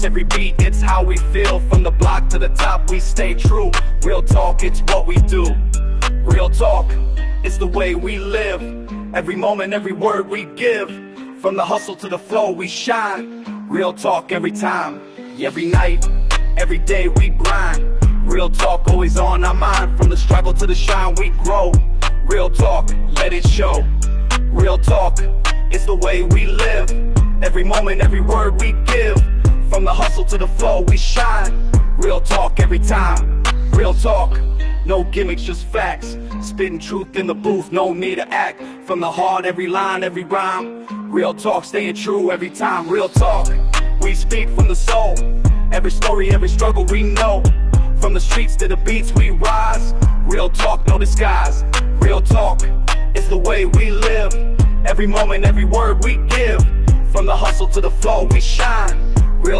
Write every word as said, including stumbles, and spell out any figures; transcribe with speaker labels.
Speaker 1: every beat, it's how we feel. From the block to the top, we stay true. Real talk, it's what we do. Real talk, it's the way we live. Every moment, every word we give. From the hustle to the flow, we shine. Real talk every time, every night, every day we grind. Real talk always on our mind. From the struggle to the shine, we grow. Real talk, let it show. Real talk, it's the way we live. Every moment, every word we give. From the hustle to the flow, we shine. Real talk every time. Real talk, no gimmicks, just facts. Spitting truth in the booth, no need to act. From the heart, every line, every rhyme. Real talk, staying true every time. Real talk, we speak from the soul. Every story, every struggle we know. From the streets to the beats we rise. Real talk, no disguise. Real talk, it's the way we live. Every moment, every word we give. From the hustle to the flow, we shine.